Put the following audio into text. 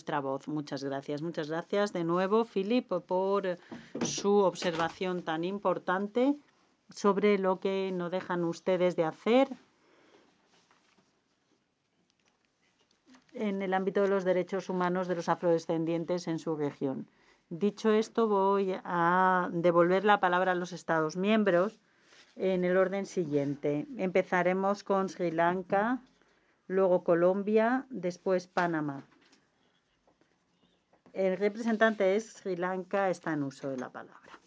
vuestra voz. Muchas gracias. Muchas gracias de nuevo, Philip, por su observación tan importante sobre lo que no dejan ustedes de hacer en el ámbito de los derechos humanos de los afrodescendientes en su región. Dicho esto, voy a devolver la palabra a los Estados miembros en el orden siguiente. Empezaremos con Sri Lanka, luego Colombia, después Panamá. El representante de Sri Lanka está en uso de la palabra.